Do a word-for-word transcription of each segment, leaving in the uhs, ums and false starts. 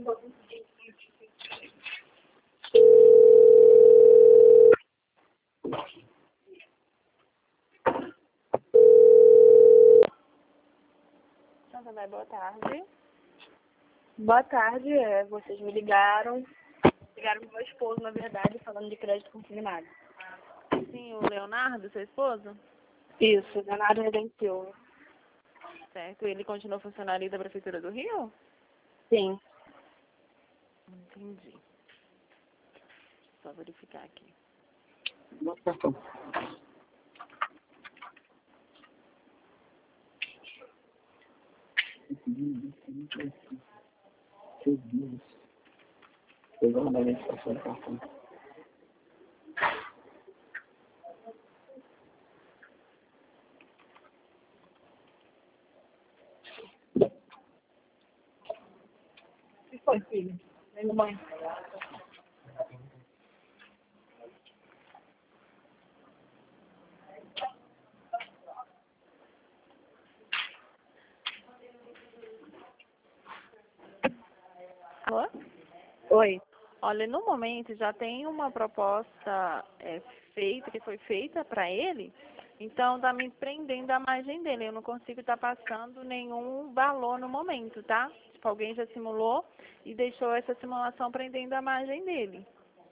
Santander, boa tarde. Boa tarde, é, vocês me ligaram, ligaram pro meu esposo, na verdade, falando de crédito consignado. Sim, o Leonardo, seu esposo? Isso, Leonardo Redentiu. Certo. Ele continua funcionário da Prefeitura do Rio? Sim. Entendi. Só verificar aqui. Bota o cartão. Meu Deus. Pegou uma identificação do cartão. O que foi, filho? Vem no banho. Alô? Oi. Olha, no momento já tem uma proposta é, feita, que foi feita para ele, então está me prendendo a margem dele. Eu não consigo estar passando nenhum valor no momento, tá? Tipo, alguém já simulou e deixou essa simulação prendendo a margem dele.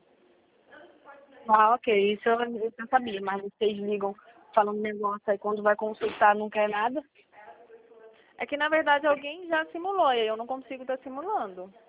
Ah, ok, isso eu, isso eu sabia, mas vocês ligam falando negócio aí, quando vai consultar não quer nada? É que, na verdade, alguém já simulou e eu não consigo estar simulando.